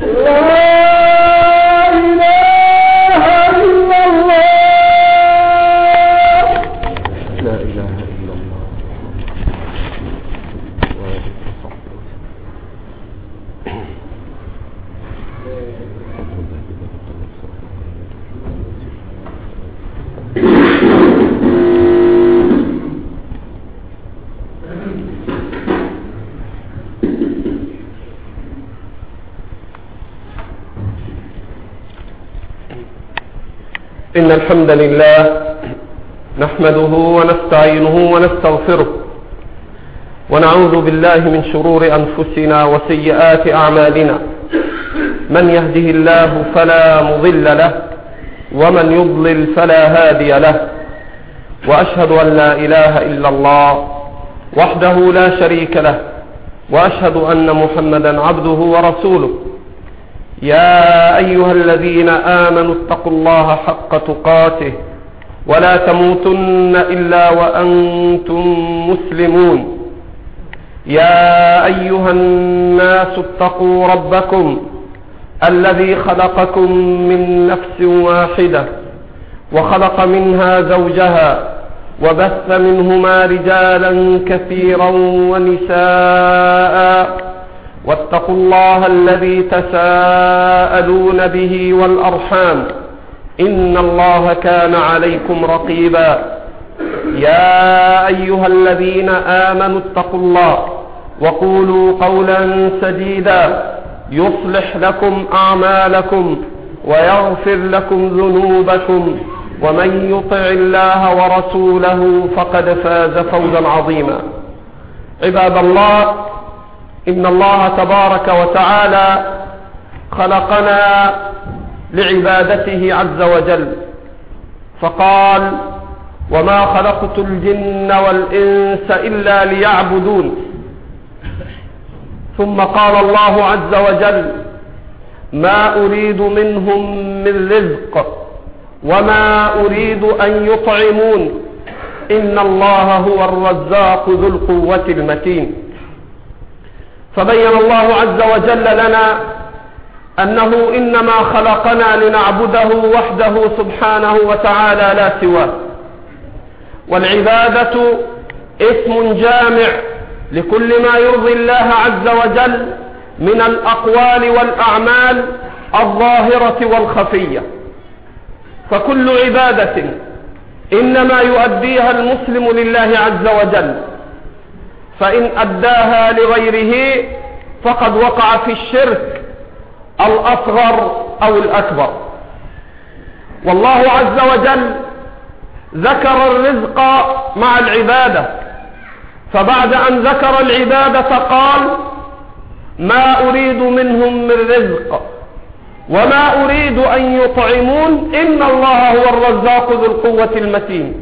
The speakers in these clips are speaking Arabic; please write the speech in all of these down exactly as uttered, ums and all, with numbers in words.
إن الحمد لله نحمده ونستعينه ونستغفره ونعوذ بالله من شرور أنفسنا وسيئات أعمالنا. من يهده الله فلا مضل له ومن يضلل فلا هادي له، وأشهد أن لا إله إلا الله وحده لا شريك له، وأشهد أن محمدا عبده ورسوله. يا أيها الذين آمنوا اتقوا الله حق تقاته ولا تموتن إلا وأنتم مسلمون. يا أيها الناس اتقوا ربكم الذي خلقكم من نفس واحدة وخلق منها زوجها وبث منهما رجالا كثيرا ونساء، واتقوا الله الذي تساءلون به والأرحام إن الله كان عليكم رقيبا. يا أيها الذين آمنوا اتقوا الله وقولوا قولا سديدا يصلح لكم أعمالكم ويغفر لكم ذنوبكم، ومن يطع الله ورسوله فقد فاز فوزا عظيما. عباد الله، إن الله تبارك وتعالى خلقنا لعبادته عز وجل، فقال: وما خلقت الجن والإنس إلا ليعبدون. ثم قال الله عز وجل: ما أريد منهم من رزق وما أريد أن يطعمون إن الله هو الرزاق ذو القوة المتين. فبين الله عز وجل لنا أنه إنما خلقنا لنعبده وحده سبحانه وتعالى لا سواه، والعبادة اسم جامع لكل ما يرضي الله عز وجل من الأقوال والأعمال الظاهرة والخفية. فكل عبادة إنما يؤديها المسلم لله عز وجل، فإن أداها لغيره فقد وقع في الشرك الأصغر أو الأكبر. والله عز وجل ذكر الرزق مع العبادة، فبعد أن ذكر العبادة قال: ما أريد منهم من رزق وما أريد أن يطعمون إن الله هو الرزاق ذو القوة المتين.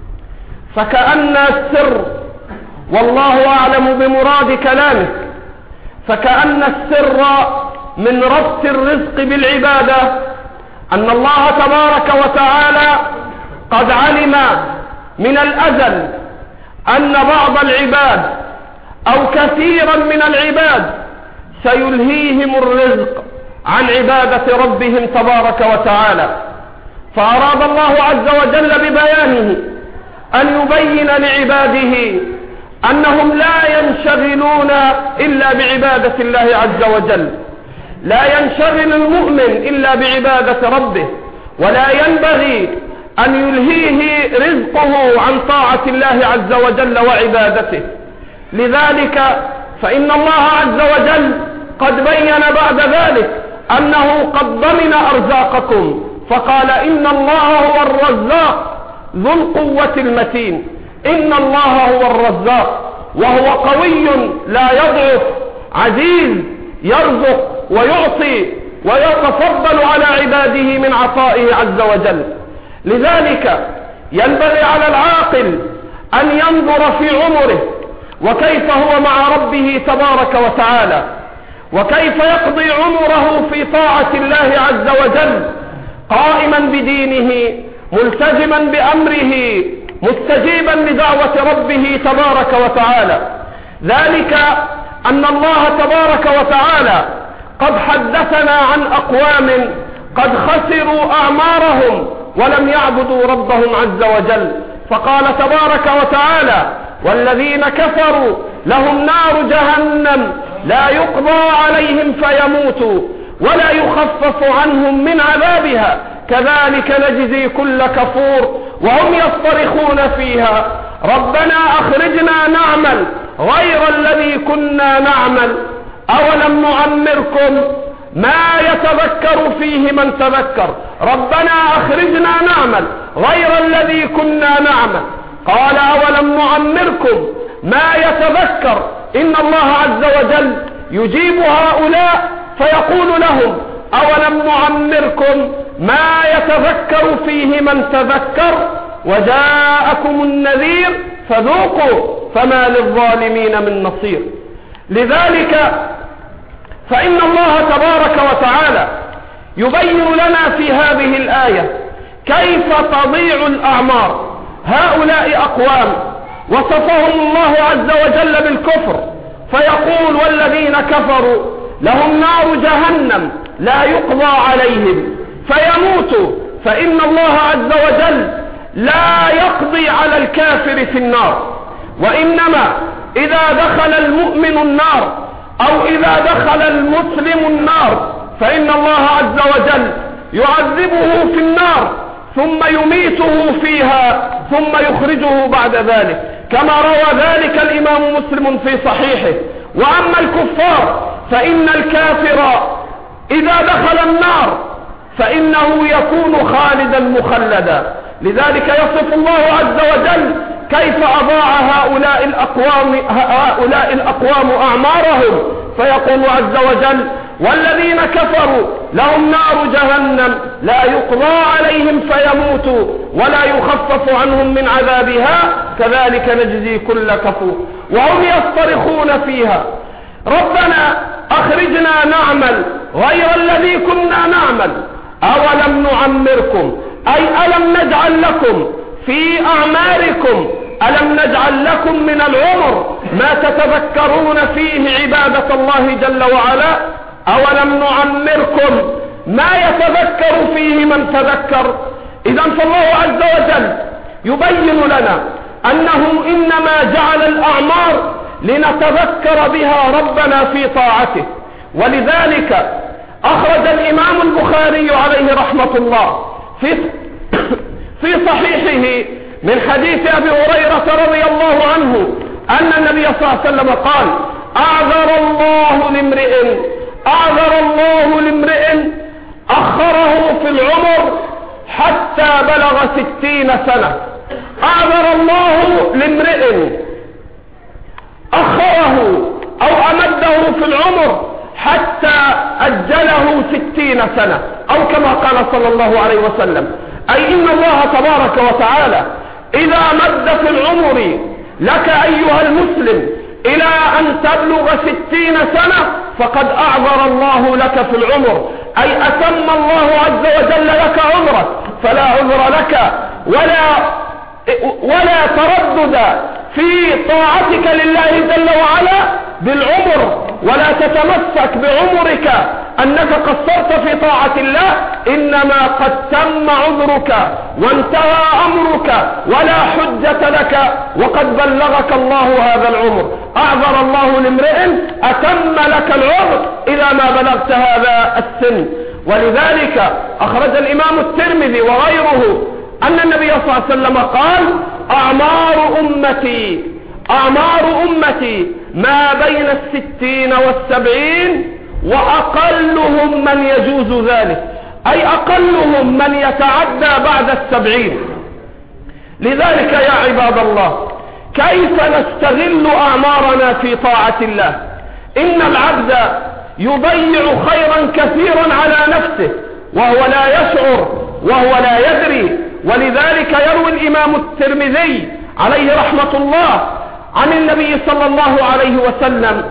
فكأن السر، والله أعلم بمراد كلامه، فكأن السر من ربط الرزق بالعبادة أن الله تبارك وتعالى قد علم من الأزل أن بعض العباد أو كثيرا من العباد سيلهيهم الرزق عن عبادة ربهم تبارك وتعالى، فأراد الله عز وجل ببيانه أن يبين لعباده أنهم لا ينشغلون إلا بعبادة الله عز وجل، لا ينشغل المؤمن إلا بعبادة ربه، ولا ينبغي أن يلهيه رزقه عن طاعة الله عز وجل وعبادته. لذلك فإن الله عز وجل قد بين بعد ذلك أنه قد ضمن أرزاقكم، فقال: إن الله هو الرزاق ذو القوة المتين. إن الله هو الرزاق، وهو قوي لا يضعف، عزيز يرزق ويعطي ويتفضل على عباده من عطائه عز وجل. لذلك ينبغي على العاقل أن ينظر في عمره وكيف هو مع ربه تبارك وتعالى، وكيف يقضي عمره في طاعة الله عز وجل، قائما بدينه، ملتزما بأمره، مستجيبا لدعوة ربه تبارك وتعالى. ذلك أن الله تبارك وتعالى قد حدث حدثنا عن أقوام قد خسروا أعمارهم ولم يعبدوا ربهم عز وجل، فقال تبارك وتعالى: والذين كفروا لهم نار جهنم لا يقضى عليهم فيموتوا ولا يخفف عنهم من عذابها كذلك نجزي كل كفور وهم يصطرخون فيها ربنا أخرجنا نعمل غير الذي كنا نعمل أولم نعمركم ما يتذكر فيه من تذكر ربنا أخرجنا نعمل غير الذي كنا نعمل. قال: أولم نعمركم ما يتذكر. إن الله عز وجل يجيب هؤلاء فيقول لهم: أولم نعمركم ما يتذكر فيه من تذكر وجاءكم النذير فذوقوا فما للظالمين من نصير. لذلك فإن الله تبارك وتعالى يبين لنا في هذه الآية كيف تضيع الأعمار. هؤلاء أقوام وصفهم الله عز وجل بالكفر فيقول: والذين كفروا لهم نار جهنم لا يقضى عليهم فيموتوا، فإن الله عز وجل لا يقضي على الكافر في النار، وإنما إذا دخل المؤمن النار أو إذا دخل المسلم النار فإن الله عز وجل يعذبه في النار ثم يميته فيها ثم يخرجه بعد ذلك، كما روى ذلك الإمام مسلم في صحيحه. وأما الكفار فإن الكافر إذا دخل النار فإنه يكون خالدا مخلدا. لذلك يصف الله عز وجل كيف أضاع هؤلاء الأقوام, هؤلاء الأقوام أعمارهم، فيقول عز وجل: والذين كفروا لهم نار جهنم لا يقضى عليهم فيموتوا ولا يخفف عنهم من عذابها كذلك نجزي كل كفور وهم يصطرخون فيها ربنا أخرجنا نعمل غير الذي كنا نعمل أولم نعمركم أي ألم نجعل لكم في أعماركم ألم نجعل لكم من العمر ما تتذكرون فيه عبادة الله جل وعلا أولم نعمركم ما يتذكر فيه من تذكر. إذن فالله عز وجل يبين لنا أنه إنما جعل الأعمار لنتذكر بها ربنا في طاعته. ولذلك أخرج الإمام البخاري عليه رحمة الله في في صحيحه من حديث أبي هريرة رضي الله عنه أن النبي صلى الله عليه وسلم قال: أعذر الله لامرئ أعذر الله لامرئ أخره في العمر حتى بلغ ستين سنة. أعذر الله لامرئ أخره أو أمده في العمر حتى أجله ستين سنة، أو كما قال صلى الله عليه وسلم، أي إن الله تبارك وتعالى إذا مد في العمر لك أيها المسلم إلى أن تبلغ ستين سنة فقد أعذر الله لك في العمر، أي أتم الله عز وجل لك عمرك، فلا عذر لك ولا ولا تردد في طاعتك لله جل وعلا بالعمر، ولا تتمسك بعمرك أنك قصرت في طاعة الله، إنما قد تم عذرك وانتهى أمرك ولا حجة لك وقد بلغك الله هذا العمر. أعذر الله لامرئ أتم لك العمر إذا ما بلغت هذا السن. ولذلك أخرج الإمام الترمذي وغيره أن النبي صلى الله عليه وسلم قال: أعمار أمتي أعمار أمتي ما بين الستين والسبعين وأقلهم من يجوز ذلك، أي أقلهم من يتعدى بعد السبعين. لذلك يا عباد الله كيف نستغل أعمارنا في طاعة الله؟ إن العبد يضيع خيرا كثيرا على نفسه وهو لا يشعر وهو لا يدري. ولذلك يروي الإمام الترمذي عليه رحمة الله عن النبي صلى الله عليه وسلم،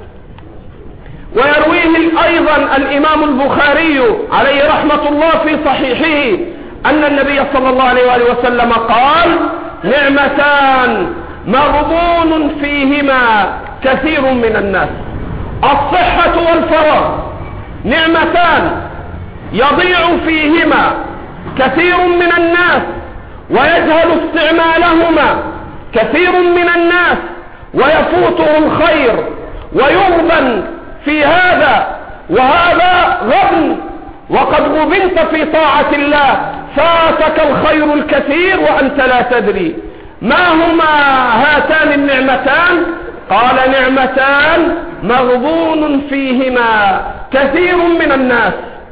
ويرويه أيضا الإمام البخاري عليه رحمة الله في صحيحه أن النبي صلى الله عليه وآله وسلم قال: نعمتان مغبون فيهما كثير من الناس، الصحة والفراغ. نعمتان يضيع فيهما كثير من الناس ويجهل استعمالهما كثير من الناس ويفوته الخير ويغبن في هذا وهذا غبن، وقد غبنت في طاعة الله فاتك الخير الكثير وأنت لا تدري. ما هما هاتان النعمتان؟ قال نعمتان مغبون فيهما كثير من الناس: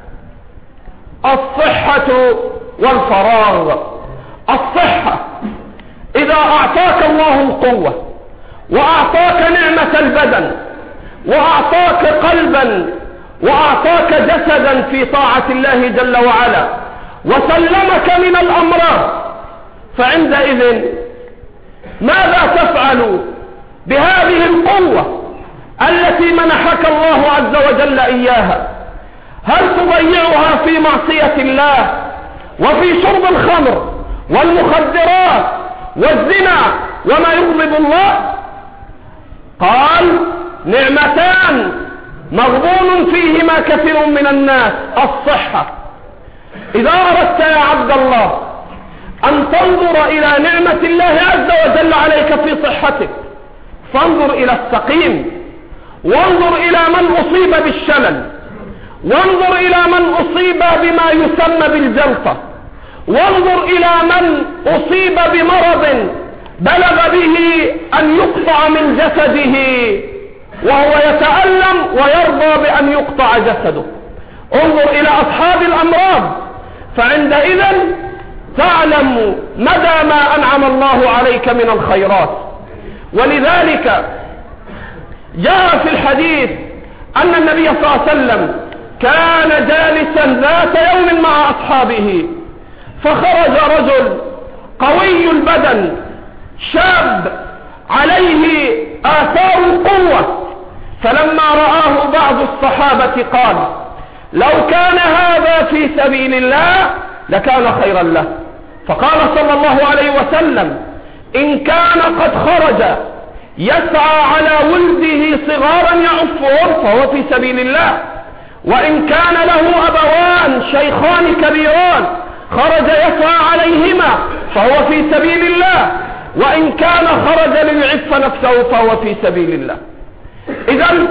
الصحة والفراغ. الصحة، إذا أعطاك الله القوة وأعطاك نعمة البدن وأعطاك قلبا وأعطاك جسدا في طاعة الله جل وعلا وسلمك من الأمراض، فعندئذ ماذا تفعل بهذه القوة التي منحك الله عز وجل إياها؟ هل تضيعها في معصية الله وفي شرب الخمر والمخدرات والزنا وما يغضب الله؟ قال نعمتان مغبون فيهما كثير من الناس: الصحة. إذا أردت يا عبد الله أن تنظر إلى نعمة الله عز وجل عليك في صحتك، فانظر إلى السقيم، وانظر إلى من أصيب بالشلل، وانظر إلى من أصيب بما يسمى بالجلطة، وانظر إلى من أصيب بمرض بلغ به أن يقطع من جسده وهو يتألم ويرضى بأن يقطع جسده. انظر إلى أصحاب الأمراض، فعندئذ تعلم مدى ما أنعم الله عليك من الخيرات. ولذلك جاء في الحديث أن النبي صلى الله عليه وسلم كان جالسا ذات يوم مع أصحابه، فخرج رجل قوي البدن شاب عليه آثار القوة، فلما رآه بعض الصحابة قال: لو كان هذا في سبيل الله لكان خيرا له. فقال صلى الله عليه وسلم: إن كان قد خرج يسعى على ولده صغارا يعفهم فهو في سبيل الله، وإن كان له أبوان شيخان كبيران خرج يسعى عليهما فهو في سبيل الله، وإن كان خرج ليعف نفسه فهو في سبيل الله. إذن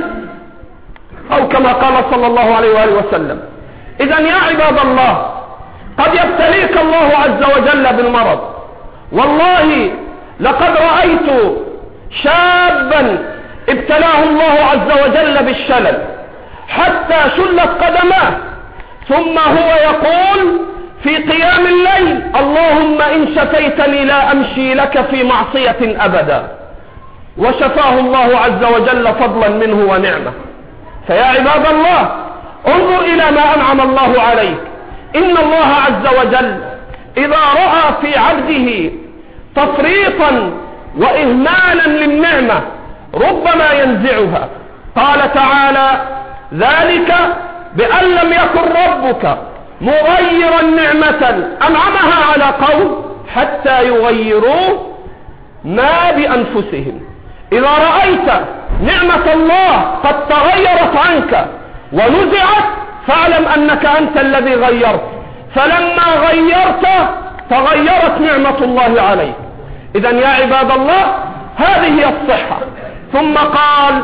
أو كما قال صلى الله عليه وآله وسلم: إذن يا عباد الله، قد يبتليك الله عز وجل بالمرض. والله لقد رأيت شابا ابتلاه الله عز وجل بالشلل حتى شلت قدماه، ثم هو يقول في قيام الليل: اللهم إن شفيتني لا أمشي لك في معصية أبدا. وشفاه الله عز وجل فضلا منه ونعمة. فيا عباد الله، انظر إلى ما أنعم الله عليك. إن الله عز وجل إذا رأى في عبده تفريطا وإهمالا للنعمة ربما ينزعها. قال تعالى: ذلك بأن لم يكن ربك مغيرا نعمة أنعمها على قوم حتى يغيروا ما بأنفسهم. إذا رأيت نعمة الله قد تغيرت عنك ونزعت فاعلم أنك أنت الذي غيرت، فلما غيرت تغيرت نعمة الله عليك. إذن يا عباد الله، هذه هي الصحة. ثم قال: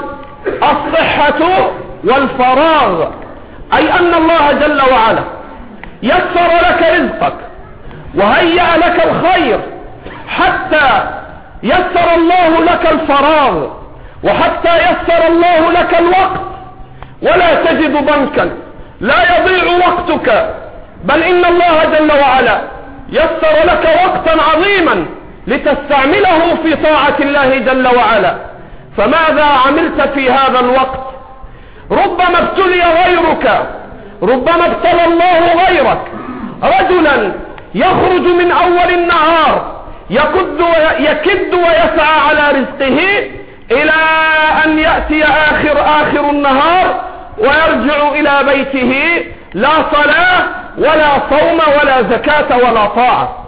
الصحة والفراغ، أي أن الله جل وعلا يسر لك رزقك وهيأ لك الخير، حتى يسر الله لك الفراغ، وحتى يسر الله لك الوقت. ولا تجد بنكا لا يضيع وقتك، بل إن الله جل وعلا يسر لك وقتا عظيما لتستعمله في طاعة الله جل وعلا. فماذا عملت في هذا الوقت؟ ربما ابتلي غيرك، ربما ابتلى الله غيرك. رجلا يخرج من أول النهار يكد يكد ويسعى على رزقه إلى أن يأتي آخر آخر النهار ويرجع إلى بيته لا صلاة ولا صوم ولا زكاة ولا طاعة.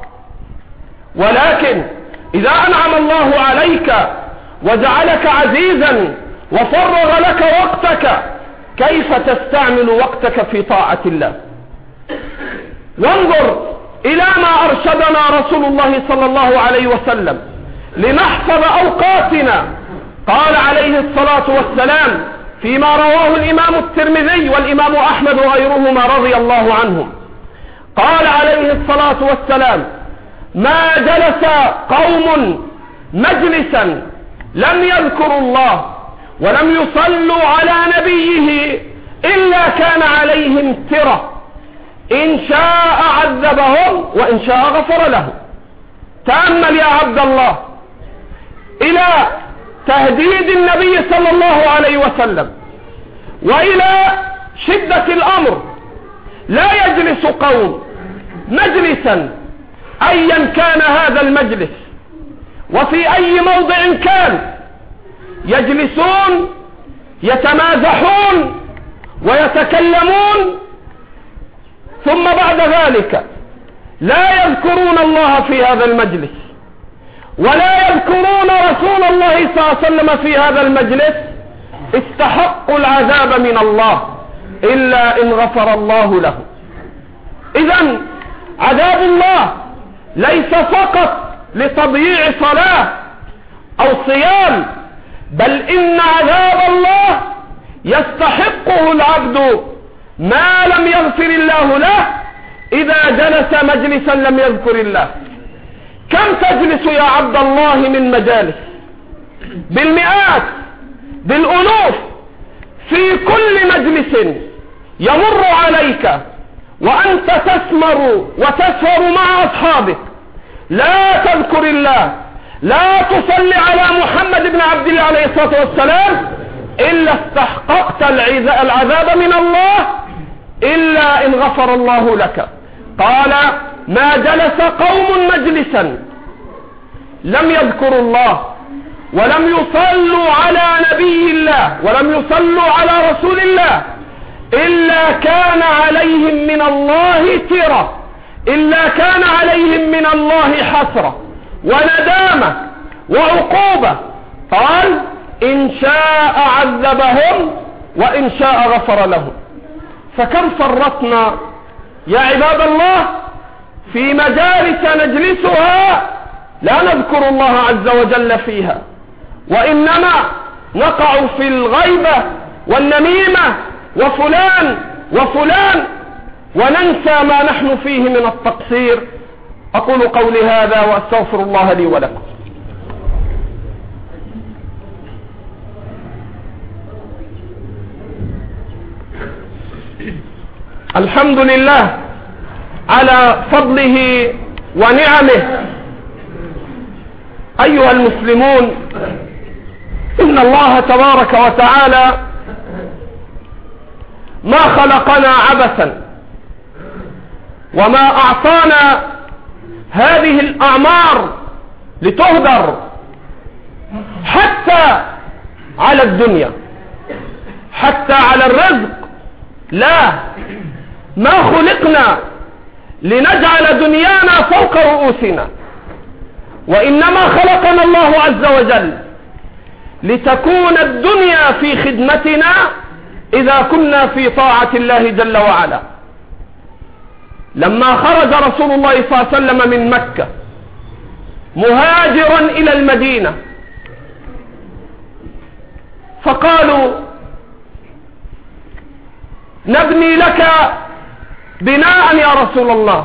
ولكن إذا أنعم الله عليك وجعلك عزيزا وفرغ لك وقتك كيف تستعمل وقتك في طاعة الله. وانظر إلى ما أرشدنا رسول الله صلى الله عليه وسلم لنحفظ أوقاتنا. قال عليه الصلاة والسلام فيما رواه الإمام الترمذي والإمام أحمد وغيرهما رضي الله عنهم، قال عليه الصلاة والسلام: ما جلس قوم مجلسا لم يذكروا الله ولم يصلوا على نبيه إلا كان عليهم ترة، إن شاء عذبهم وإن شاء غفر لهم. تأمل يا عبد الله إلى تهديد النبي صلى الله عليه وسلم وإلى شدة الأمر. لا يجلس قوم مجلسا أيا كان هذا المجلس وفي أي موضع كان، يجلسون يتمازحون ويتكلمون، ثم بعد ذلك لا يذكرون الله في هذا المجلس ولا يذكرون رسول الله صلى الله عليه وسلم في هذا المجلس، استحقوا العذاب من الله إلا إن غفر الله له. إذن عذاب الله ليس فقط لتضييع صلاة أو صيام، بل إن عذاب الله يستحقه العبد ما لم يغفر الله له إذا جلس مجلسا لم يذكر الله. كم تجلس يا عبد الله من مجالس؟ بالمئات بالألوف. في كل مجلس يمر عليك وأنت تسمر وتسهر مع أصحابك لا تذكر الله، لا تصلي على محمد بن عبد الله عليه الصلاة والسلام، إلا استحققت العذاب من الله إلا إن غفر الله لك. قال: ما جلس قوم مجلسا لم يذكروا الله ولم يصلوا على نبي الله ولم يصلوا على رسول الله إلا كان عليهم من الله ترة، إلا كان عليهم من الله حسرة وندامة وعقوبة. قال: إن شاء عذبهم وإن شاء غفر لهم. فكم فرطنا يا عباد الله في مجالس نجلسها لا نذكر الله عز وجل فيها، وإنما نقع في الغيبة والنميمة وفلان وفلان وننسى ما نحن فيه من التقصير. أقول قولي هذا وأستغفر الله لي ولكم. الحمد لله على فضله ونعمه. أيها المسلمون، إن الله تبارك وتعالى ما خلقنا عبثا، وما أعطانا هذه الأعمار لتهدر حتى على الدنيا، حتى على الرزق. لا، ما خلقنا لنجعل دنيانا فوق رؤوسنا، وإنما خلقنا الله عز وجل لتكون الدنيا في خدمتنا إذا كنا في طاعة الله جل وعلا. لما خرج رسول الله صلى الله عليه وسلم من مكة مهاجرا إلى المدينة، فقالوا: نبني لك بناء يا رسول الله.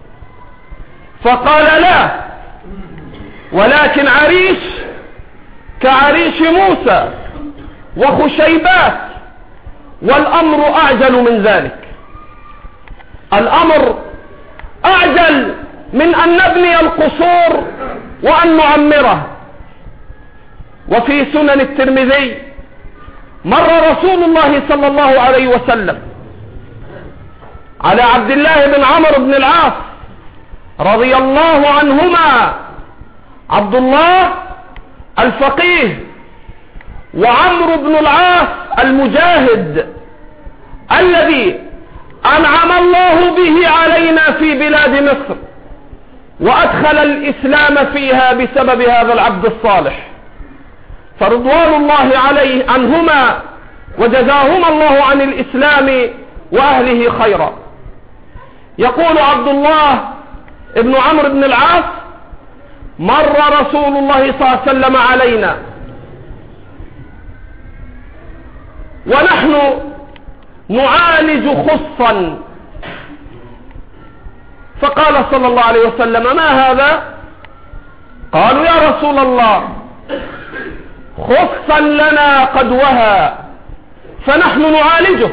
فقال: لا، ولكن عريش كعريش موسى وخشيبات، والأمر أعجل من ذلك. الأمر أعجل من أن نبني القصور وأن نعمرها. وفي سنن الترمذي مر رسول الله صلى الله عليه وسلم على عبد الله بن عمرو بن العاص رضي الله عنهما، عبد الله الفقيه وعمرو بن العاص المجاهد الذي أنعم الله به علينا في بلاد مصر، وأدخل الإسلام فيها بسبب هذا العبد الصالح، فرضوان الله عليه عنهما وجزاهما الله عن الإسلام وأهله خيرا. يقول عبد الله ابن عمرو بن العاص: مر رسول الله صلى الله عليه وسلم علينا ونحن نعالج خصا، فقال صلى الله عليه وسلم: ما هذا؟ قالوا: يا رسول الله، خصا لنا قد وهى فنحن نعالجه،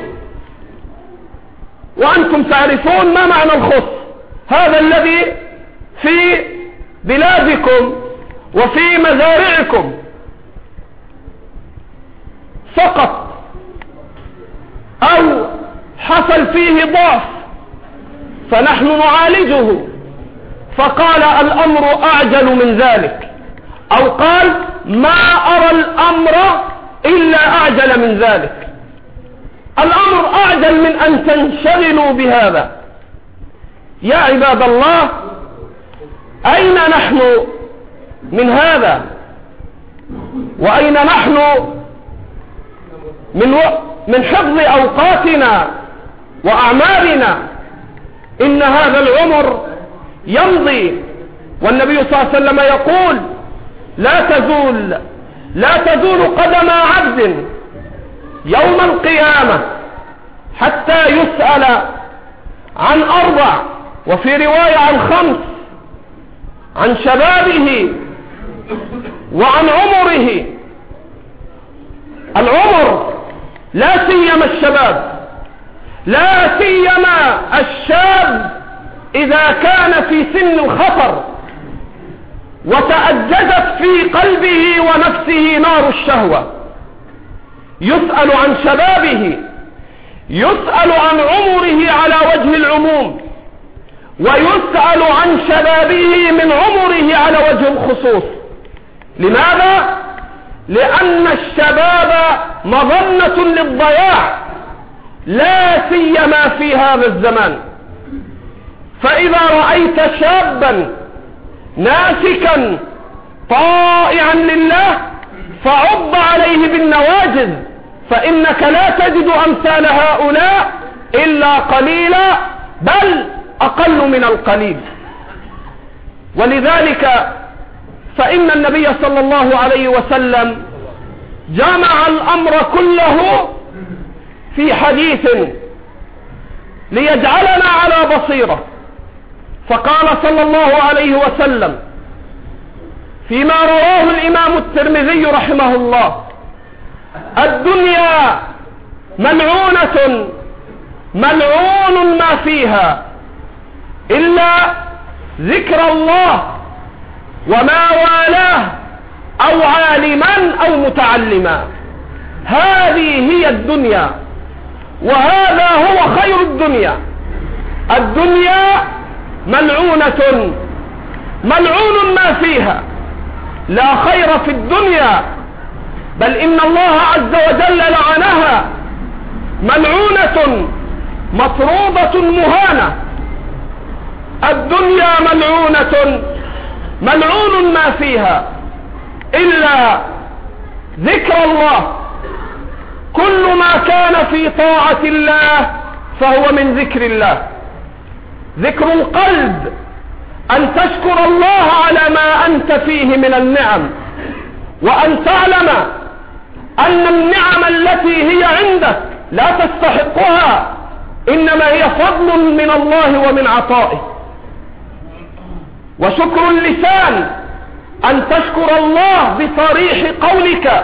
وأنتم تعرفون ما معنى الخص، هذا الذي في بلادكم وفي مزارعكم سقط أو حصل فيه ضعف فنحن نعالجه. فقال: الأمر أعجل من ذلك، أو قال: ما أرى الأمر إلا أعجل من ذلك. الأمر أعجل من أن تنشغلوا بهذا. يا عباد الله، أين نحن من هذا؟ وأين نحن من من حفظ أوقاتنا وأعمالنا؟ إن هذا العمر يمضي، والنبي صلى الله عليه وسلم يقول: لا تزول لا تزول قدم عبد يوم القيامة حتى يسأل عن أربع، وفي رواية عن خمس: عن شبابه وعن عمره. العمر، لا سيما الشباب، لا سيما الشاب إذا كان في سن الخطر وتأججت في قلبه ونفسه نار الشهوة، يسأل عن شبابه، يسأل عن عمره على وجه العموم، ويسأل عن شبابه من عمره على وجه الخصوص. لماذا؟ لأن الشباب مظنة للضياع، لا سيما في هذا الزمان. فإذا رأيت شابا ناسكا طائعا لله فعض عليه بالنواجذ، فإنك لا تجد أمثال هؤلاء إلا قليلا، بل أقل من القليل. ولذلك فإن النبي صلى الله عليه وسلم جمع الأمر كله في حديث ليجعلنا على بصيرة. فقال صلى الله عليه وسلم فيما رواه الإمام الترمذي رحمه الله: الدنيا ملعونة ملعون ما فيها إلا ذكر الله وما والاه أو عالما أو متعلما. هذه هي الدنيا، وهذا هو خير الدنيا. الدنيا ملعونة ملعون ما فيها، لا خير في الدنيا، بل إن الله عز وجل لعنها، ملعونة مطرودة مهانة. الدنيا ملعونة ملعون ما فيها إلا ذكر الله. كل ما كان في طاعة الله فهو من ذكر الله. ذكر القلب، أن تشكر الله على ما أنت فيه من النعم، وأن تعلم أن النعم التي هي عندك لا تستحقها، إنما هي فضل من الله ومن عطائه. وشكر اللسان، أن تشكر الله بصريح قولك.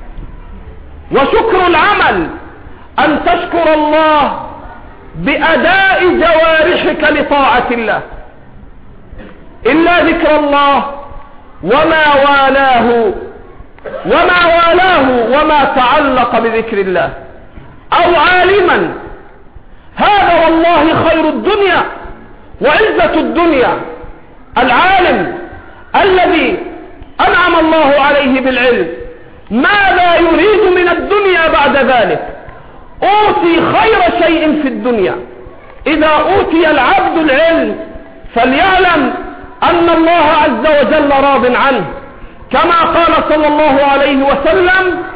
وشكر العمل، أن تشكر الله بأداء جوارحك لطاعة الله. إلا ذكر الله وما والاه وما والاه وما تعلق بذكر الله، أو عالما. هذا والله خير الدنيا وعزة الدنيا. العالم الذي أنعم الله عليه بالعلم ماذا يريد من الدنيا بعد ذلك؟ أوتي خير شيء في الدنيا. إذا أوتي العبد العلم فليعلم أن الله عز وجل راض عنه، كما قال صلى الله عليه وسلم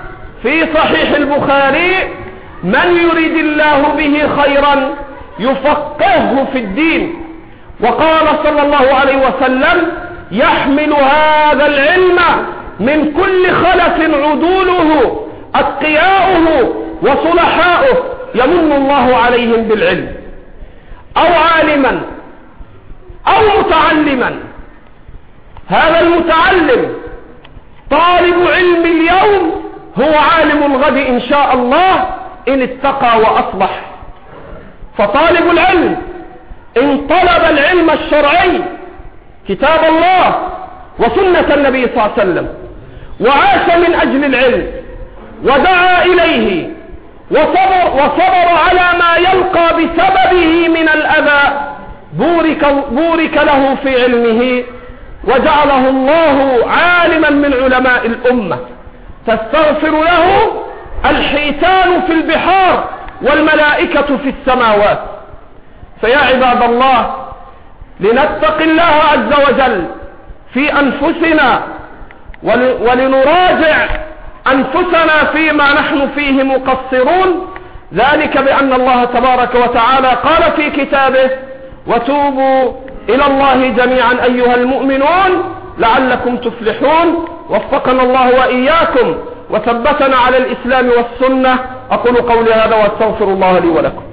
في صحيح البخاري: من يريد الله به خيرا يفقهه في الدين. وقال صلى الله عليه وسلم: يحمل هذا العلم من كل خلف عدوله أتقياؤه وصلحاؤه يمن الله عليهم بالعلم. أو عالما أو متعلما. هذا المتعلم طالب علم اليوم هو عالم الغد إن شاء الله إن اتقى وأصلح. فطالب العلم إن طلب العلم الشرعي كتاب الله وسنة النبي صلى الله عليه وسلم وعاش من أجل العلم ودعا إليه وصبر, وصبر على ما يلقى بسببه من الأذى، بورك, بورك له في علمه وجعله الله عالما من علماء الأمة تستغفر له الحيتان في البحار والملائكة في السماوات. فيا عباد الله، لنتق الله عز وجل في أنفسنا ولنراجع أنفسنا فيما نحن فيه مقصرون، ذلك بأن الله تبارك وتعالى قال في كتابه: وتوبوا إلى الله جميعا أيها المؤمنون لعلكم تفلحون. وفقنا الله وإياكم وثبتنا على الإسلام والسنة. أقول قولي هذا واستغفر الله لي ولكم.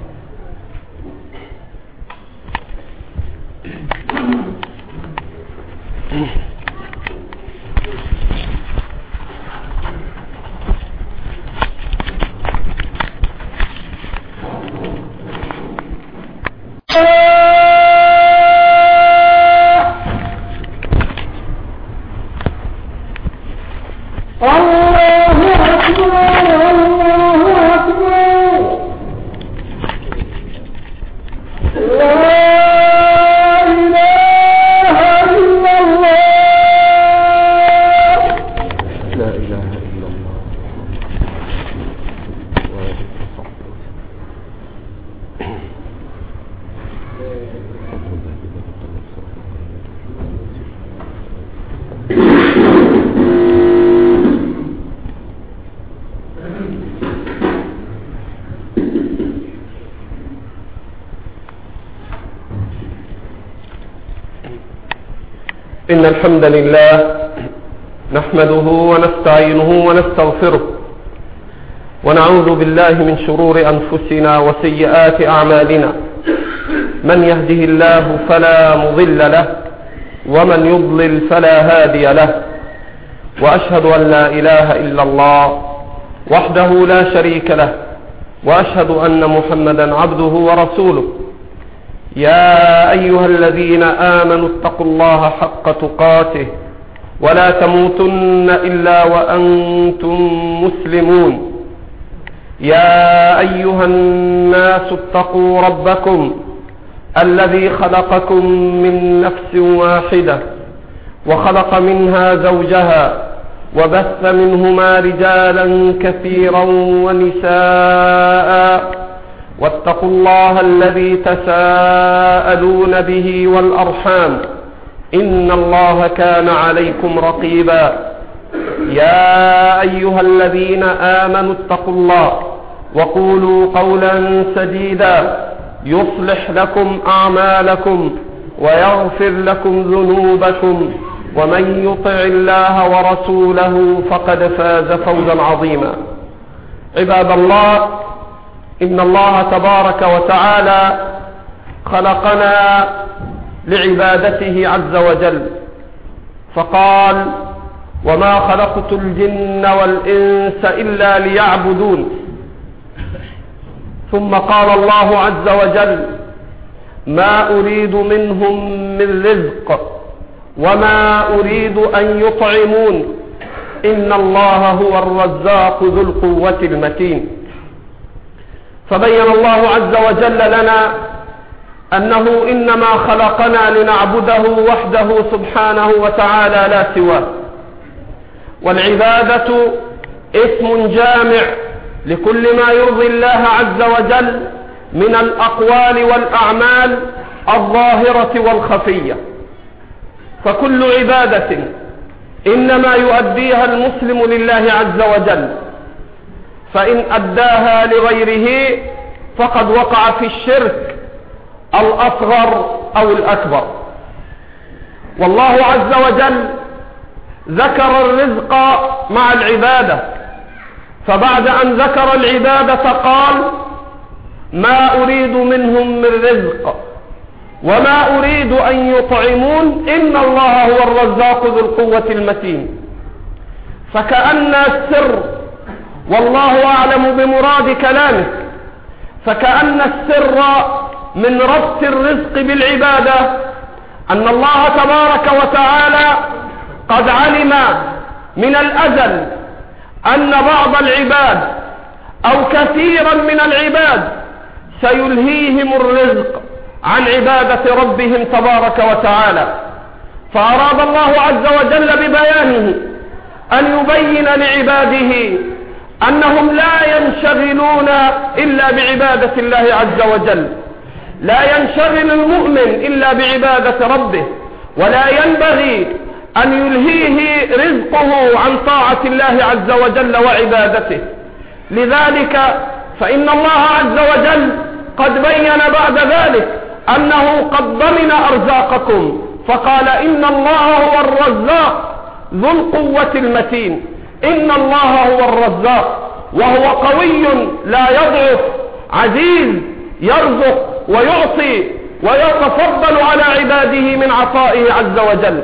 إن الحمد لله نحمده ونستعينه ونستغفره ونعوذ بالله من شرور أنفسنا وسيئات أعمالنا. من يهده الله فلا مضل له ومن يضلل فلا هادي له. وأشهد أن لا إله إلا الله وحده لا شريك له وأشهد أن محمدا عبده ورسوله. يا أيها الذين آمنوا اتقوا الله حق تقاته ولا تموتن إلا وأنتم مسلمون. يا أيها الناس اتقوا ربكم الذي خلقكم من نفس واحدة وخلق منها زوجها وبث منهما رجالا كثيرا ونساء. واتقوا الله الذي تساءلون به والأرحام إن الله كان عليكم رقيبا. يا أيها الذين آمنوا اتقوا الله وقولوا قولا سديدا يصلح لكم أعمالكم ويغفر لكم ذنوبكم ومن يطع الله ورسوله فقد فاز فوزا عظيما. عباد الله، إن الله تبارك وتعالى خلقنا لعبادته عز وجل، فقال: وما خلقت الجن والإنس إلا ليعبدون. ثم قال الله عز وجل: ما أريد منهم من رزق وما أريد أن يطعمون إن الله هو الرزاق ذو القوة المتين. فبين الله عز وجل لنا أنه إنما خلقنا لنعبده وحده سبحانه وتعالى لا سواه. والعبادة اسم جامع لكل ما يرضي الله عز وجل من الأقوال والأعمال الظاهرة والخفية. فكل عبادة إنما يؤديها المسلم لله عز وجل فإن أداها لغيره فقد وقع في الشرك الأصغر أو الأكبر. والله عز وجل ذكر الرزق مع العبادة، فبعد أن ذكر العبادة قال: ما أريد منهم من رزق وما أريد أن يطعمون إن الله هو الرزاق ذو القوة المتين. فكأن السر، والله أعلم بمراد كلامك، فكأن السر من ربط الرزق بالعبادة أن الله تبارك وتعالى قد علم من الأزل أن بعض العباد أو كثيرا من العباد سيلهيهم الرزق عن عبادة ربهم تبارك وتعالى، فأراد الله عز وجل ببيانه أن يبين لعباده أنهم لا ينشغلون إلا بعبادة الله عز وجل، لا ينشغل المؤمن إلا بعبادة ربه، ولا ينبغي أن يلهيه رزقه عن طاعة الله عز وجل وعبادته. لذلك فإن الله عز وجل قد بين بعد ذلك أنه قد ضمن أرزاقكم، فقال: إن الله هو الرزاق ذو القوة المتين. إن الله هو الرزاق، وهو قوي لا يضعف، عزيز يرزق ويعطي ويتفضل على عباده من عطائه عز وجل.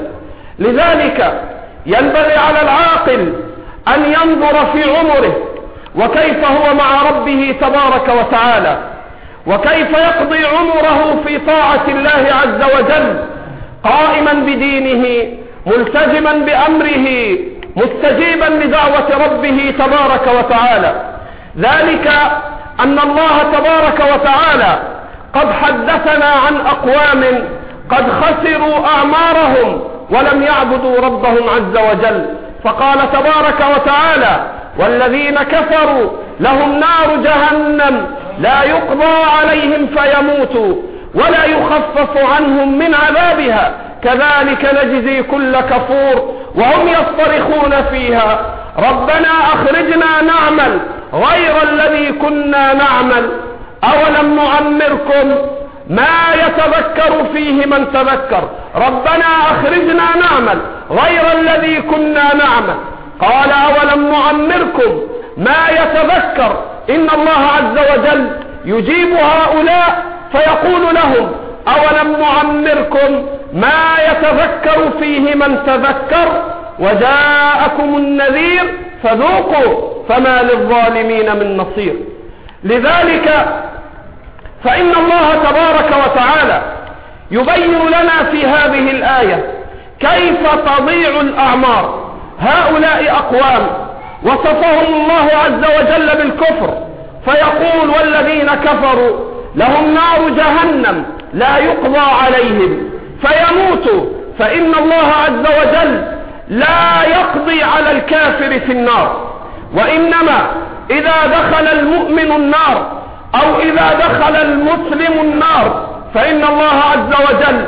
لذلك ينبغي على العاقل أن ينظر في عمره وكيف هو مع ربه تبارك وتعالى، وكيف يقضي عمره في طاعة الله عز وجل، قائما بدينه، ملتزما بأمره، مستجيبا لدعوة ربه تبارك وتعالى. ذلك أن الله تبارك وتعالى قد حدثنا عن أقوام قد خسروا أعمارهم ولم يعبدوا ربهم عز وجل، فقال تبارك وتعالى: والذين كفروا لهم نار جهنم لا يقضى عليهم فيموتوا ولا يخفف عنهم من عذابها كذلك نجزي كل كفور وهم يصطرخون فيها ربنا أخرجنا نعمل غير الذي كنا نعمل أولم نعمركم ما يتذكر فيه من تذكر ربنا أخرجنا نعمل غير الذي كنا نعمل. قال: أولم نعمركم ما يتذكر. إن الله عز وجل يجيب هؤلاء فيقول لهم: أولم نعمركم ما يتذكر فيه من تذكر وجاءكم النذير فذوقوا فما للظالمين من نصير. لذلك فإن الله تبارك وتعالى يبين لنا في هذه الآية كيف تضيع الأعمار. هؤلاء أقوام وصفهم الله عز وجل بالكفر فيقول: والذين كفروا لهم نار جهنم لا يقضى عليهم فيموتوا، فإن الله عز وجل لا يقضي على الكافر في النار، وإنما إذا دخل المؤمن النار أو إذا دخل المسلم النار فإن الله عز وجل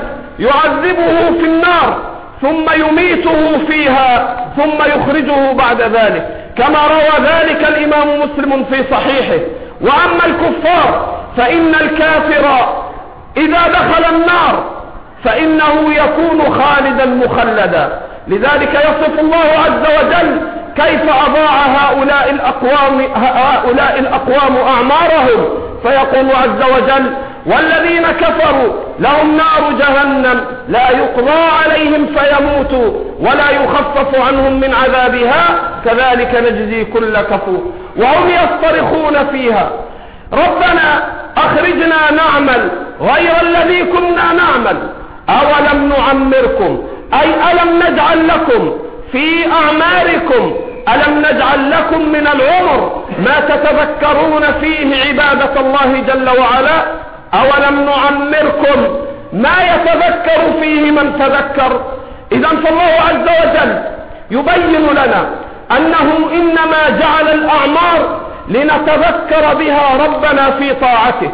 يعذبه في النار ثم يميته فيها ثم يخرجه بعد ذلك، كما روى ذلك الإمام مسلم في صحيحه. وأما الكفار فإن الكافر إذا دخل النار فإنه يكون خالدا مخلدا. لذلك يصف الله عز وجل كيف أضاع هؤلاء الأقوام, هؤلاء الأقوام أعمارهم، فيقول عز وجل: والذين كفروا لهم نار جهنم لا يقضى عليهم فيموتوا ولا يخفف عنهم من عذابها كذلك نجزي كل كفور وهم يصطرخون فيها ربنا أخرجنا نعمل غير الذي كنا نعمل أولم نعمركم أي ألم نجعل لكم في أعماركم ألم نجعل لكم من العمر ما تتذكرون فيه عبادة الله جل وعلا أولم نعمركم ما يتذكر فيه من تذكر. إذن فالله عز وجل يبين لنا أنه إنما جعل الأعمار لنتذكر بها ربنا في طاعته.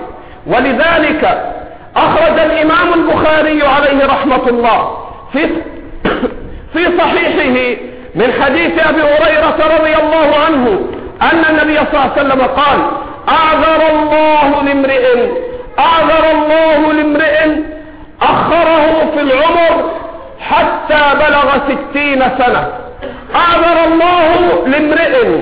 ولذلك أخرج الإمام البخاري عليه رحمة الله في في صحيحه من حديث أبي هريرة رضي الله عنه أن النبي صلى الله عليه وسلم قال: أعذر الله لامرئ أعذر الله لامرئ أخره في العمر حتى بلغ ستين سنة. أعذر الله لامرئ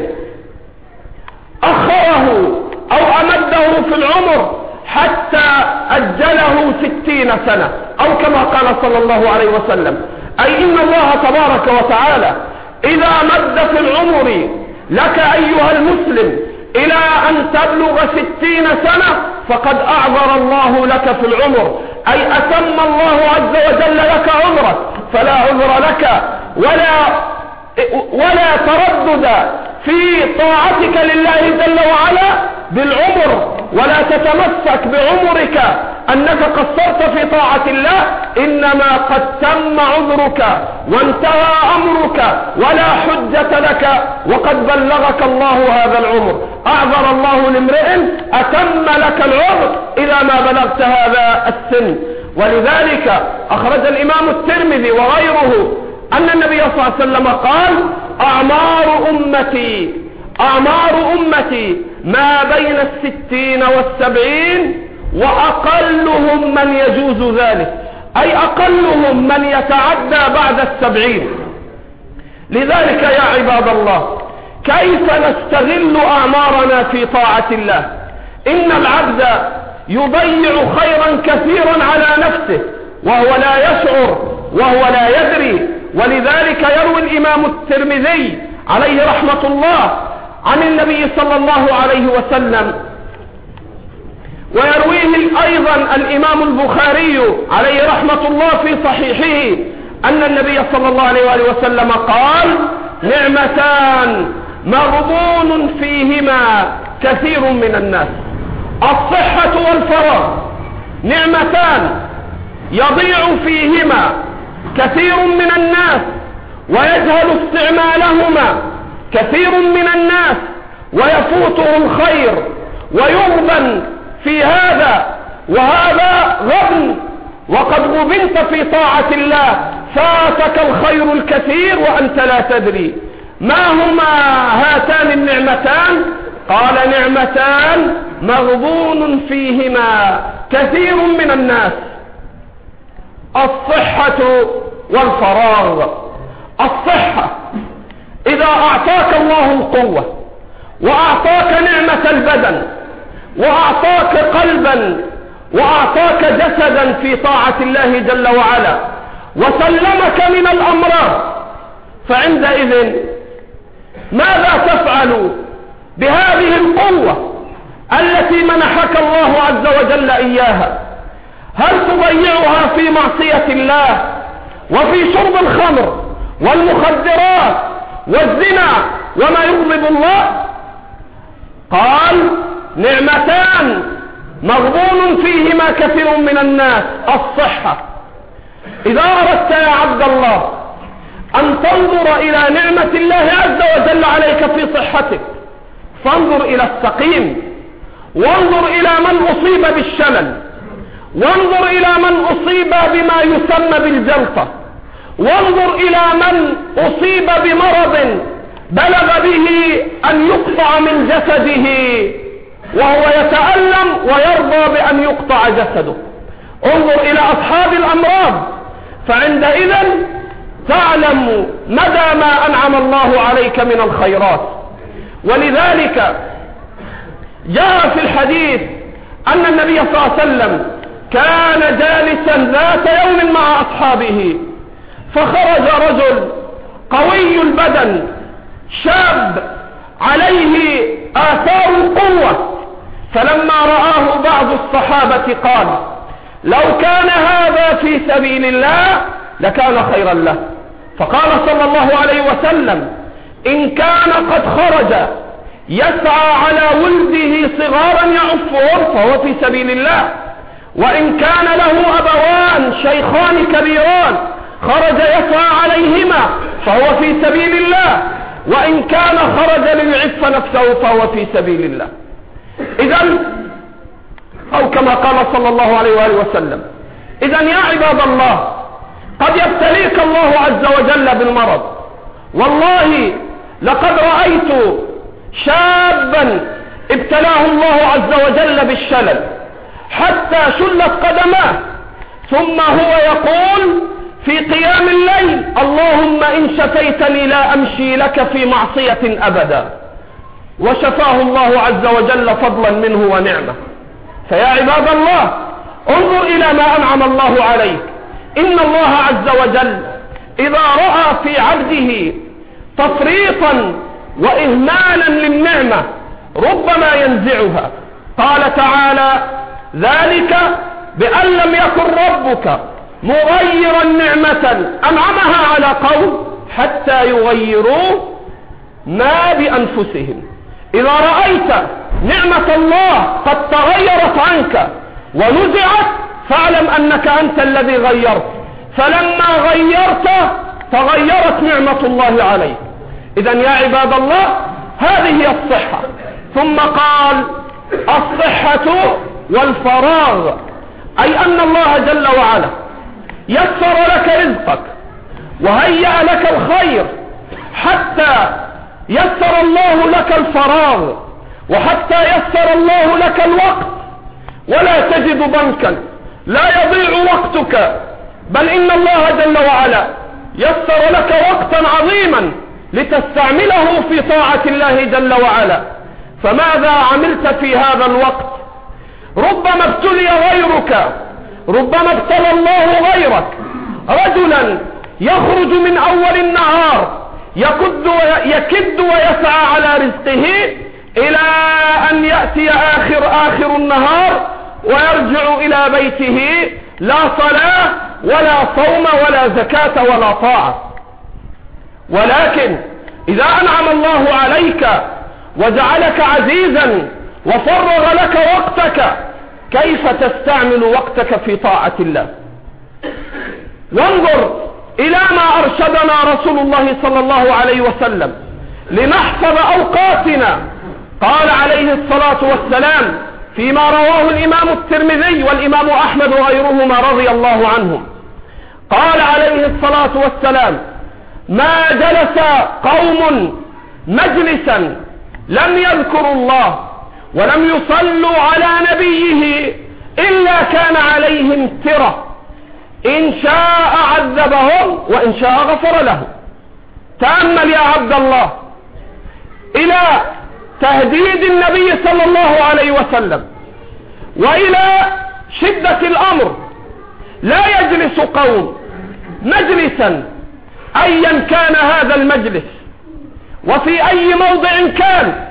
أخره أو أمده في العمر حتى أجله ستين سنة، أو كما قال صلى الله عليه وسلم. أي إن الله تبارك وتعالى إذا مد في العمر لك أيها المسلم إلى أن تبلغ ستين سنة فقد أعذر الله لك في العمر، أي أتم الله عز وجل لك عمرك، فلا عذر لك ولا ولا تردد في طاعتك لله جل وعلا بالعمر، ولا تتمسك بعمرك أنك قصرت في طاعة الله، إنما قد تم عذرك وانتهى أمرك ولا حجة لك وقد بلغك الله هذا العمر. أعذر الله لامرئ أتم لك العمر إذا ما بلغت هذا السن. ولذلك أخرج الإمام الترمذي وغيره أن النبي صلى الله عليه وسلم قال: أعمار أمتي أعمار أمتي ما بين الستين والسبعين وأقلهم من يجوز ذلك، أي أقلهم من يتعدى بعد السبعين. لذلك يا عباد الله كيف نستغل أعمارنا في طاعة الله؟ إن العبد يضيع خيرا كثيرا على نفسه وهو لا يشعر وهو لا يدري. ولذلك يروي الإمام الترمذي عليه رحمة الله عن النبي صلى الله عليه وسلم، ويرويه أيضا الإمام البخاري عليه رحمة الله في صحيحه أن النبي صلى الله عليه وآله وسلم قال: نعمتان مغبون فيهما كثير من الناس، الصحة والفراغ. نعمتان يضيع فيهما كثير من الناس ويجهل استعمالهما كثير من الناس ويفوته الخير ويغبن في هذا، وهذا غبن، وقد غبنت في طاعة الله فاتك الخير الكثير وأنت لا تدري. ما هما هاتان النعمتان؟ قال: نعمتان مغبون فيهما كثير من الناس، الصحة والفراغ. الصحة، إذا أعطاك الله القوة وأعطاك نعمة البدن وأعطاك قلبا وأعطاك جسدا في طاعة الله جل وعلا وسلمك من الأمراض، فعندئذ ماذا تفعل بهذه القوة التي منحك الله عز وجل إياها؟ هل تضيعها في معصية الله وفي شرب الخمر والمخدرات والزنا وما يغضب الله؟ قال: نعمتان مغبون فيهما كثير من الناس، الصحة. إذا أردت يا عبد الله أن تنظر إلى نعمة الله عز وجل عليك في صحتك، فانظر إلى السقيم، وانظر إلى من أصيب بالشلل، وانظر إلى من أصيب بما يسمى بالجلطة، وانظر إلى من أصيب بمرض بلغ به أن يقطع من جسده وهو يتألم ويرضى بأن يقطع جسده. انظر إلى أصحاب الأمراض، فعندئذ تعلم مدى ما أنعم الله عليك من الخيرات. ولذلك جاء في الحديث أن النبي صلى الله عليه وسلم كان جالسا ذات يوم مع أصحابه، فخرج رجل قوي البدن شاب عليه آثار القوة، فلما رآه بعض الصحابة قال: لو كان هذا في سبيل الله لكان خيرا له. فقال صلى الله عليه وسلم: إن كان قد خرج يسعى على ولده صغارا يعفهم فهو في سبيل الله، وإن كان له أبوان شيخان كبيران خرج يسعى عليهما فهو في سبيل الله، وإن كان خرج ليعف نفسه فهو في سبيل الله. إذن أو كما قال صلى الله عليه وآله وسلم: إذن يا عباد الله قد يبتليك الله عز وجل بالمرض. والله لقد رأيت شابا ابتلاه الله عز وجل بالشلل حتى شلت قدماه، ثم هو يقول في قيام الليل: اللهم إن شفيتني لا أمشي لك في معصية أبدا. وشفاه الله عز وجل فضلا منه ونعمة. فيا عباد الله، انظر إلى ما أنعم الله عليك. إن الله عز وجل إذا رأى في عبده تفريطا وإهمالا للنعمة ربما ينزعها. قال تعالى: ذلك بأن لم يكن ربك مغيرا نعمة أنعمها على قوم حتى يغيروا ما بأنفسهم. إذا رأيت نعمة الله قد تغيرت عنك ونزعت فاعلم أنك أنت الذي غيرت، فلما غيرت تغيرت نعمة الله عليك. إذن يا عباد الله، هذه هي الصحة. ثم قال: الصحة والفراغ، أي أن الله جل وعلا يسر لك رزقك وهيأ لك الخير حتى يسر الله لك الفراغ، وحتى يسر الله لك الوقت. ولا تجد بنكا لا يضيع وقتك، بل إن الله جل وعلا يسر لك وقتا عظيما لتستعمله في طاعة الله جل وعلا. فماذا عملت في هذا الوقت؟ ربما ابتلي غيرك، ربما ابتلى الله غيرك. رجلا يخرج من أول النهار يكد يكد ويسعى على رزقه إلى أن يأتي آخر آخر النهار ويرجع إلى بيته لا صلاة ولا صوم ولا زكاة ولا طاعة. ولكن إذا أنعم الله عليك وجعلك عزيزا وفرغ لك وقتك، كيف تستعمل وقتك في طاعة الله؟ وانظر إلى ما أرشدنا رسول الله صلى الله عليه وسلم لنحفظ أوقاتنا. قال عليه الصلاة والسلام فيما رواه الإمام الترمذي والإمام أحمد وغيرهما رضي الله عنهم، قال عليه الصلاة والسلام: ما جلس قوم مجلسا لم يذكروا الله ولم يصلوا على نبيه إلا كان عليهم ترة، إن شاء عذبهم وإن شاء غفر لهم. تأمل يا عبد الله إلى تهديد النبي صلى الله عليه وسلم وإلى شدة الأمر. لا يجلس قوم مجلسا أيا كان هذا المجلس وفي أي موضع كان،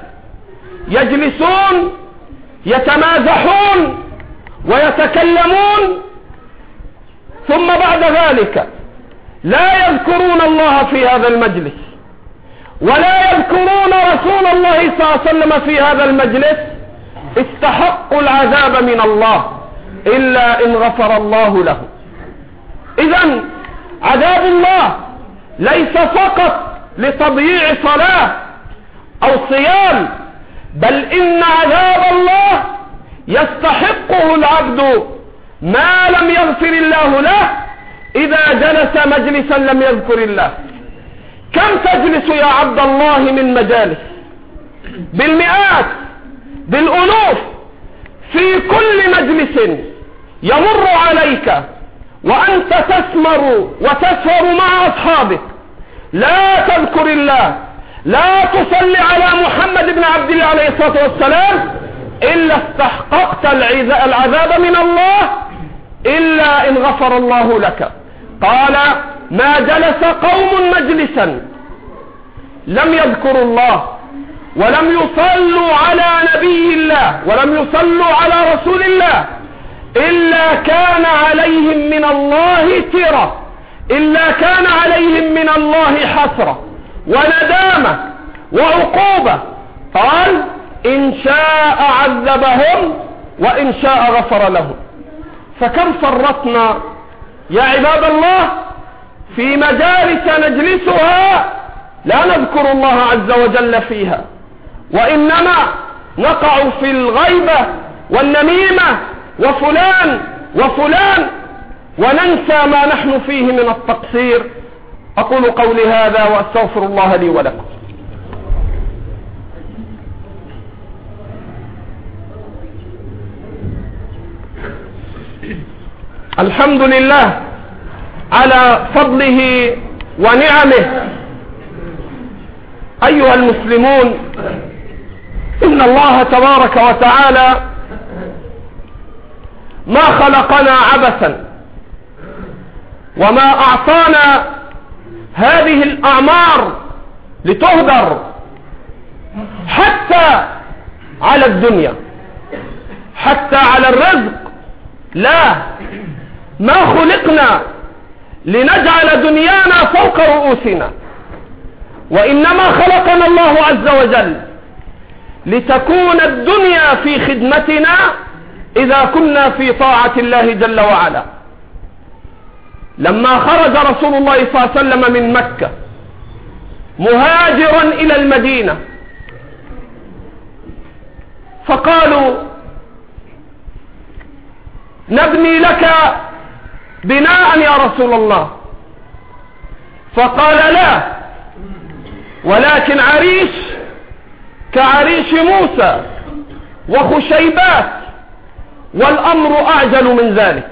يجلسون يتمازحون ويتكلمون، ثم بعد ذلك لا يذكرون الله في هذا المجلس ولا يذكرون رسول الله صلى الله عليه وسلم في هذا المجلس، استحقوا العذاب من الله إلا إن غفر الله له. إذن عذاب الله ليس فقط لتضييع صلاة أو صيام، بل إن عذاب الله يستحقه العبد ما لم يغفر الله له إذا جلس مجلسا لم يذكر الله. كم تجلس يا عبد الله من مجالس؟ بالمئات بالألوف. في كل مجلس يمر عليك وأنت تسمر وتسهر مع أصحابك لا تذكر الله، لا تصلي على محمد بن عبد الله عليه الصلاة والسلام، إلا استحققت العذاب من الله إلا إن غفر الله لك. قال: ما جلس قوم مجلسا لم يذكروا الله ولم يصلوا على نبي الله ولم يصلوا على رسول الله إلا كان عليهم من الله ترة، إلا كان عليهم من الله حسرة وندامة وعقوبة. قال: إن شاء عذبهم وإن شاء غفر لهم. فكم فرطنا يا عباد الله في مجالس نجلسها لا نذكر الله عز وجل فيها، وإنما نقع في الغيبة والنميمة وفلان وفلان وننسى ما نحن فيه من التقصير. أقول قولي هذا وأستغفر الله لي ولكم. الحمد لله على فضله ونعمه. أيها المسلمون، إن الله تبارك وتعالى ما خلقنا عبثا، وما أعطانا هذه الأعمار لتهدر حتى على الدنيا، حتى على الرزق. لا، ما خلقنا لنجعل دنيانا فوق رؤوسنا، وإنما خلقنا الله عز وجل لتكون الدنيا في خدمتنا إذا كنا في طاعة الله جل وعلا. لما خرج رسول الله صلى الله عليه وسلم من مكة مهاجرا إلى المدينة، فقالوا: نبني لك بناء يا رسول الله. فقال: لا، ولكن عريش كعريش موسى وخشيبات، والأمر أعجل من ذلك.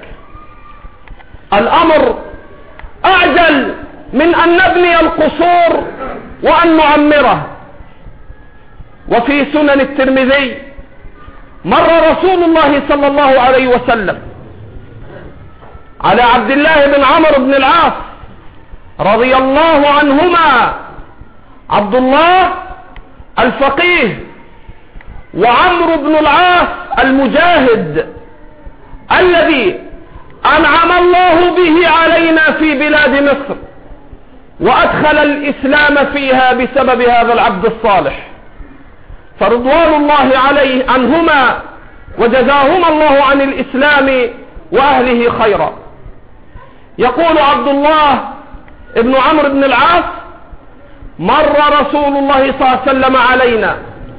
الأمر أعجل من أن نبني القصور وأن نعمره. وفي سنن الترمذي مر رسول الله صلى الله عليه وسلم على عبد الله بن عمرو بن العاص رضي الله عنهما، عبد الله الفقيه وعمرو بن العاص المجاهد الذي أنعم الله به علينا في بلاد مصر، وأدخل الإسلام فيها بسبب هذا العبد الصالح، فرضوان الله عليه عنهما، وجزاهما الله عن الإسلام وأهله خيرا. يقول عبد الله ابن عمرو بن العاص: مر رسول الله صلى الله عليه وسلم علينا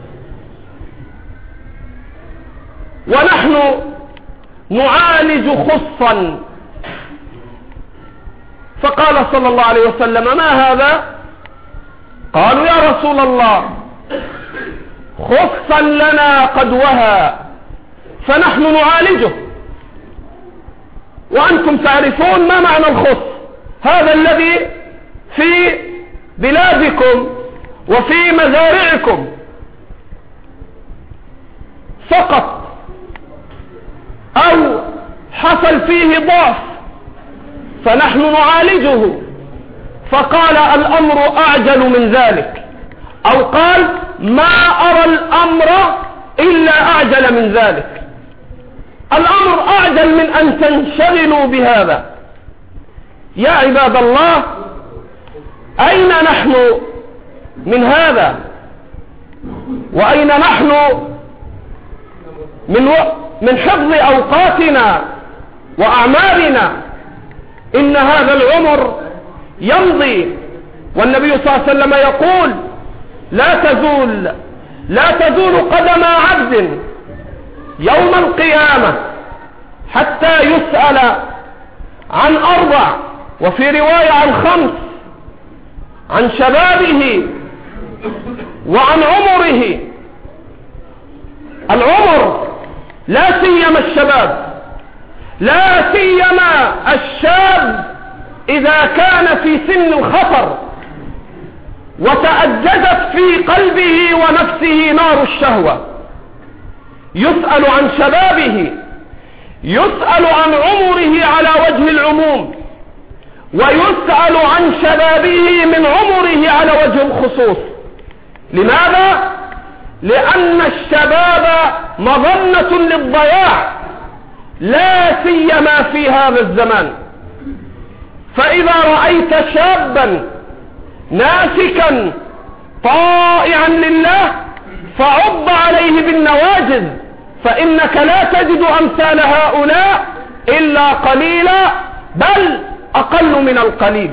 ونحن نعالج خصا، فقال صلى الله عليه وسلم: ما هذا؟ قالوا: يا رسول الله، خصا لنا قد وهى فنحن نعالجه، وأنتم تعرفون ما معنى الخص، هذا الذي في بلادكم وفي مزارعكم سقط أو حصل فيه ضعف فنحن نعالجه. فقال: الأمر أعجل من ذلك، أو قال: ما أرى الأمر إلا أعجل من ذلك. الأمر أعجل من أن تنشغلوا بهذا. يا عباد الله، أين نحن من هذا؟ وأين نحن من و... من حفظ أوقاتنا وأعمالنا؟ إن هذا العمر يمضي، والنبي صلى الله عليه وسلم يقول: لا تزول لا تزول قدم عبد يوم القيامة حتى يسأل عن أربع، وفي رواية عن خمس: عن شبابه وعن عمره. العمر، لا سيما الشباب، لا سيما الشاب إذا كان في سن الخطر وتأججت في قلبه ونفسه نار الشهوة، يسأل عن شبابه، يسأل عن عمره على وجه العموم، ويسأل عن شبابه من عمره على وجه الخصوص. لماذا؟ لأن الشباب مظنة للضياع، لا سيما في هذا الزمان. فإذا رأيت شابا ناسكا طائعا لله فعض عليه بالنواجذ، فإنك لا تجد أمثال هؤلاء إلا قليلا، بل أقل من القليل.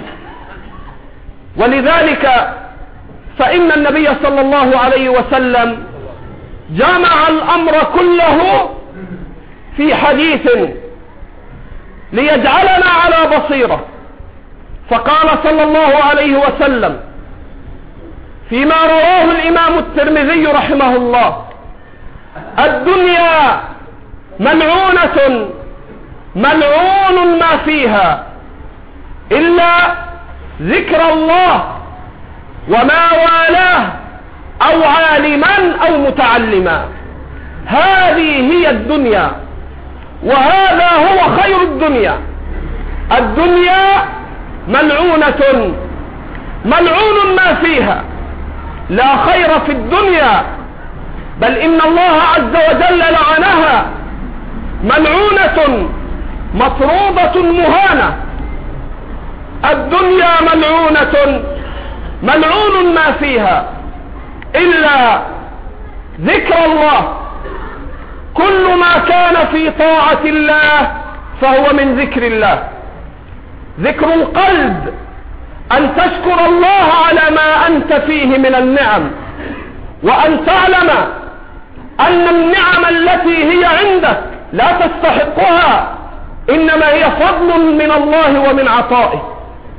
ولذلك فإن النبي صلى الله عليه وسلم جمع الأمر كله في حديث ليجعلنا على بصيرة. فقال صلى الله عليه وسلم فيما رواه الإمام الترمذي رحمه الله: الدنيا ملعونة ملعون ما فيها إلا ذكر الله وما والاه أو عالما أو متعلما. هذه هي الدنيا، وهذا هو خير الدنيا. الدنيا ملعونة، ملعون ما فيها، لا خير في الدنيا، بل إن الله عز وجل لعنها، ملعونة مطرودة مهانة. الدنيا ملعونة، ملعون ما فيها إلا ذكر الله. كل ما كان في طاعة الله فهو من ذكر الله. ذكر القلب، أن تشكر الله على ما أنت فيه من النعم، وأن تعلم أن النعم التي هي عندك لا تستحقها، إنما هي فضل من الله ومن عطائه.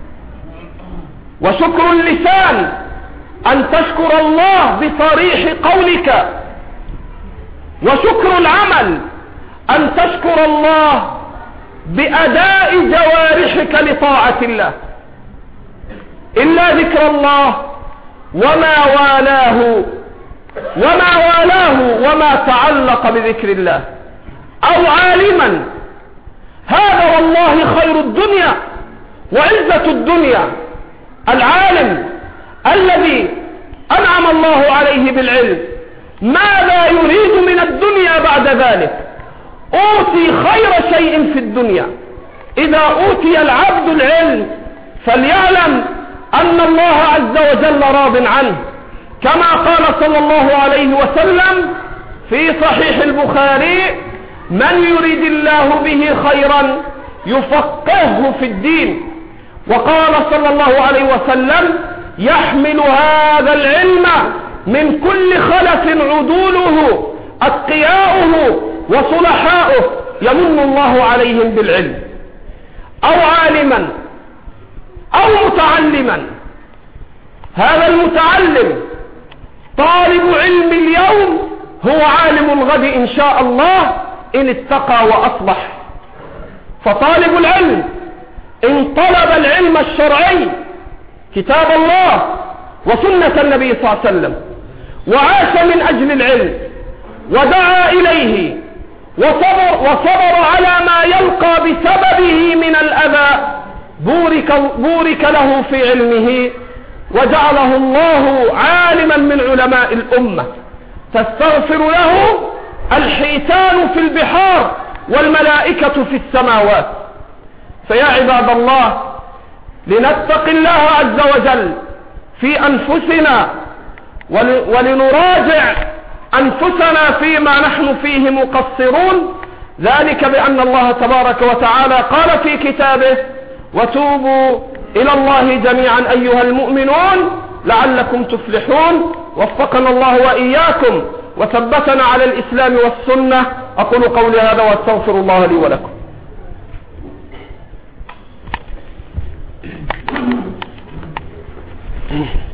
وشكر اللسان، أن تشكر الله بصريح قولك. وشكر العمل، أن تشكر الله بأداء جوارحك لطاعة الله. إلا ذكر الله وما والاه وما والاه وما تعلق بذكر الله، أو عالما. هذا والله خير الدنيا وعزة الدنيا. العالم الذي أنعم الله عليه بالعلم ماذا يريد من الدنيا بعد ذلك؟ أوتي خير شيء في الدنيا. إذا أوتي العبد العلم فليعلم أن الله عز وجل راض عنه، كما قال صلى الله عليه وسلم في صحيح البخاري: من يريد الله به خيرا يفقهه في الدين. وقال صلى الله عليه وسلم: يحمل هذا العلم من كل خلف عدوله أتقياؤه وصلحاؤه، يمن الله عليهم بالعلم. أو عالما أو متعلما. هذا المتعلم طالب علم اليوم هو عالم الغد إن شاء الله إن اتقى وأصلح. فطالب العلم إن طلب العلم الشرعي، كتاب الله وسنة النبي صلى الله عليه وسلم، وعاش من أجل العلم ودعا إليه وصبر, وصبر على ما يلقى بسببه من الأذى، بورك, بورك له في علمه، وجعله الله عالما من علماء الأمة تستغفر له الحيتان في البحار والملائكة في السماوات. فيا عباد الله، لنتق الله عز وجل في أنفسنا ولنراجع أنفسنا فيما نحن فيه مقصرون، ذلك بأن الله تبارك وتعالى قال في كتابه: وتوبوا إلى الله جميعا أيها المؤمنون لعلكم تفلحون. وفقنا الله وإياكم وثبتنا على الإسلام والسنة. أقول قولي هذا وأستغفر الله لي ولكم. Mm-hmm.